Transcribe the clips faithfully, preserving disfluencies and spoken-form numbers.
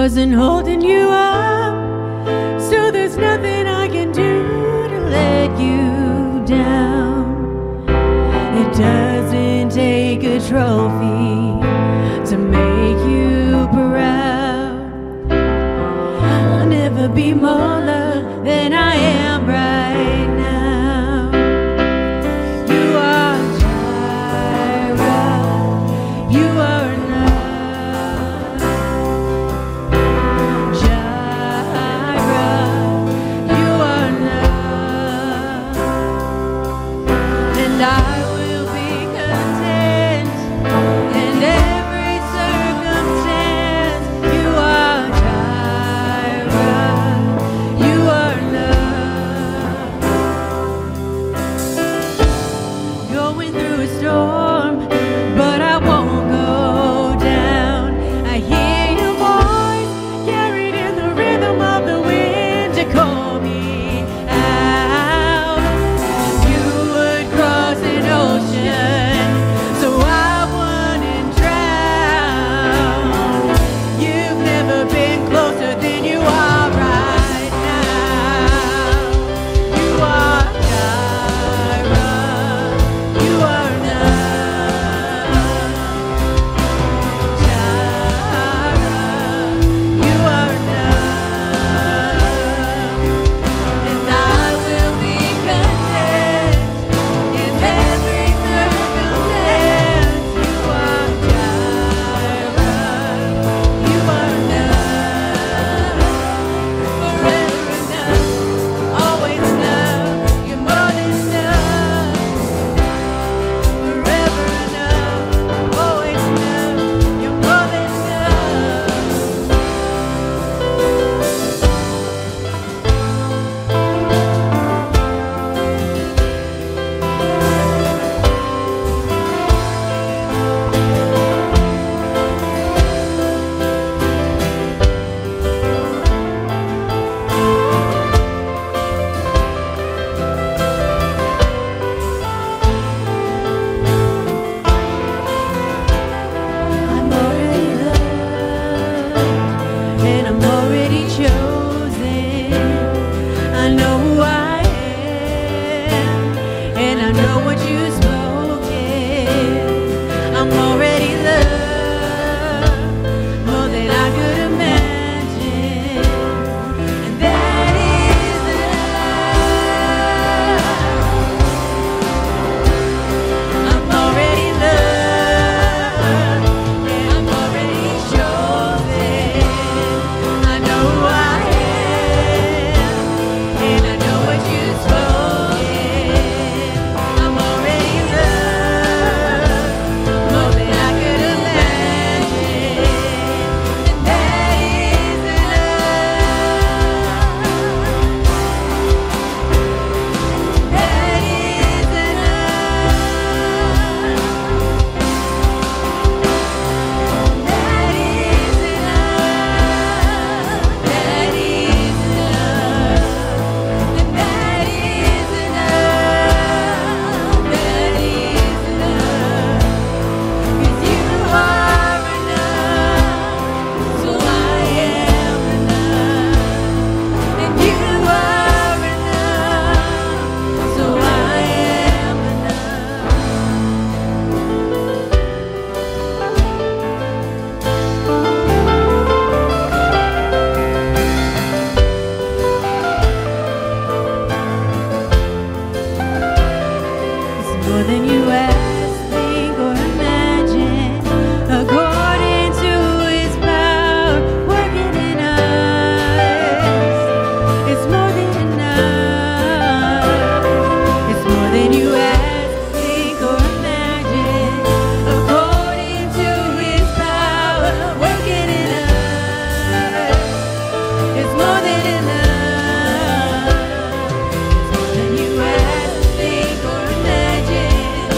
wasn't holding you up, so there's nothing I can do to let you down. It doesn't take a trophy to make you proud. I'll never be more loved than I am right now. You are Jireh, you are enough. Jireh, you are enough. And I will be content in every circumstance. You are Jireh, you are enough. Going through a storm, but I won't go down. I hear your voice carried in the rhythm of the wind to call me out. You would cross an ocean so I wouldn't drown. You've never been closer than you are right now. You are Jireh, you are enough. Jireh, you are enough. And I will be content in every circumstance. You are Jireh, you are enough. Forever enough, always enough. You're more than enough. Forever enough, always enough. You're more than enough. I'm already loved, and I'm already chosen. I know who I am, and I know what you've spoken. I'm already loved, more than I could imagine, and that is enough. I'm already loved, and I'm already chosen. I know who I am, and I know what you've spoken. I'm already loved, more than I could imagine, and that is enough. That is enough. That is enough. That is enough. And that is enough. That is enough. 'Cause you are enough, so I am enough. And you are enough, so I am It's more than you ask, think, or imagine, according to His power working in us. It's more than enough. It's more than you ask, think, or imagine, according to His power working in us. It's more than enough. It's more than you ask, think, or imagine,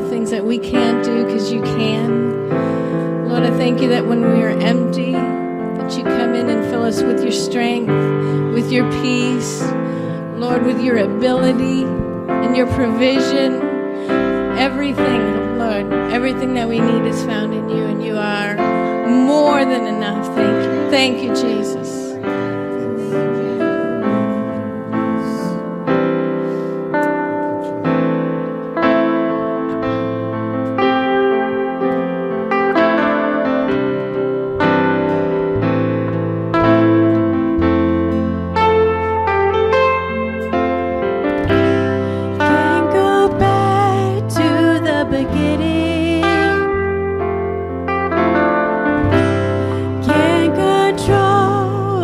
the things that we can't do because you can. Lord, I thank you that when we are empty, that you come in and fill us with your strength, with your peace, Lord, with your ability and your provision. Everything, Lord, everything that we need is found in you, and you are more than enough. Thank you. Thank you, Jesus. Can't control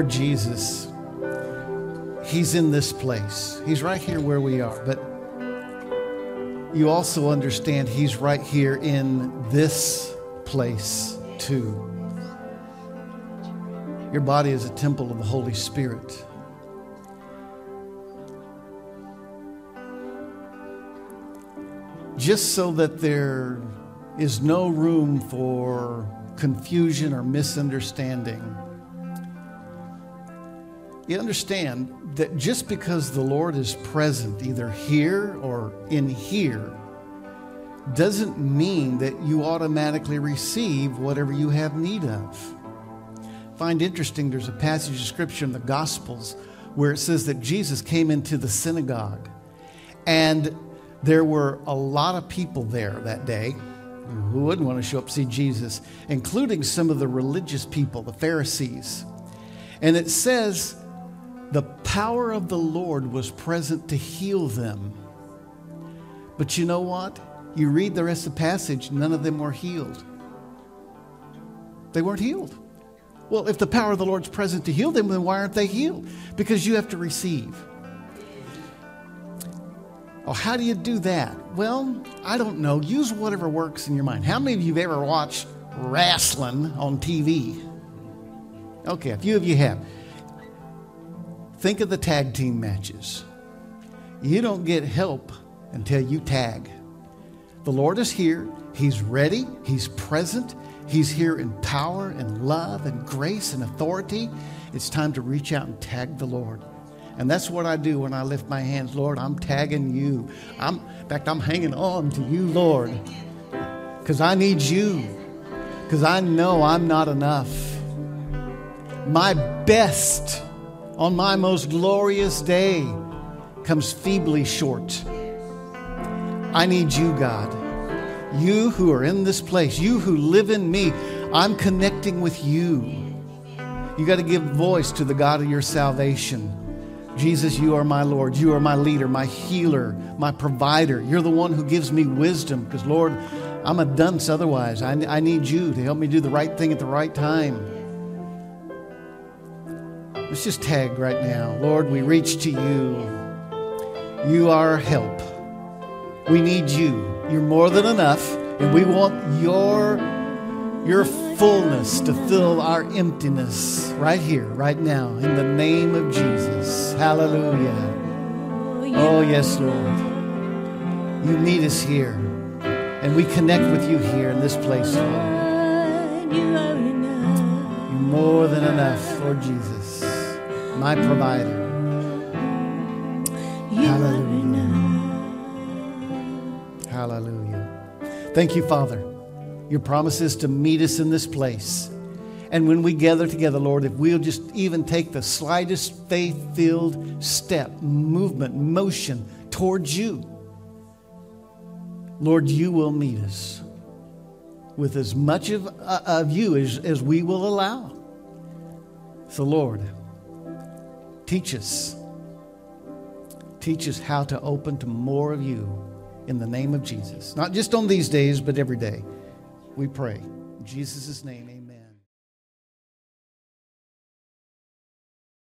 Lord Jesus, He's in this place. He's right here where we are. But you also understand He's right here in this place too. Your body is a temple of the Holy Spirit. Just so that there is no room for confusion or misunderstanding, you understand that just because the Lord is present either here or in here doesn't mean that you automatically receive whatever you have need of. I find interesting, there's a passage of scripture in the Gospels where it says that Jesus came into the synagogue, and there were a lot of people there that day who wouldn't want to show up to see Jesus, including some of the religious people, the Pharisees. And it says the power of the Lord was present to heal them. But you know what? You read the rest of the passage, none of them were healed. They weren't healed. Well, if the power of the Lord's present to heal them, then why aren't they healed? Because you have to receive. Oh, how do you do that? Well, I don't know. Use whatever works in your mind. How many of you have ever watched wrestling on T V? Okay, a few of you have. Think of the tag team matches. You don't get help until you tag. The Lord is here. He's ready. He's present. He's here in power and love and grace and authority. It's time to reach out and tag the Lord. And that's what I do when I lift my hands. Lord, I'm tagging you. I'm, in fact, I'm hanging on to you, Lord, because I need you, because I know I'm not enough. My best on my most glorious day comes feebly short. I need you, God. You who are in this place, you who live in me, I'm connecting with you. You got to give voice to the God of your salvation. Jesus, you are my Lord. You are my leader, my healer, my provider. You're the one who gives me wisdom, because, Lord, I'm a dunce otherwise. I, I need you to help me do the right thing at the right time. Let's just tag right now. Lord, we reach to you. You are our help. We need you. You're more than enough, and we want your, your fullness to fill our emptiness right here, right now, in the name of Jesus. Hallelujah. Oh, yes, Lord. You meet us here, and we connect with you here in this place, Lord. You're more than enough, Lord Jesus, my provider. Hallelujah. Hallelujah. Thank you, Father. Your promise is to meet us in this place. And when we gather together, Lord, if we'll just even take the slightest faith-filled step, movement, motion towards you, Lord, you will meet us with as much of, uh, of you as, as we will allow. So, Lord, teach us. Teach us how to open to more of you in the name of Jesus. Not just on these days, but every day. We pray. In Jesus' name, amen.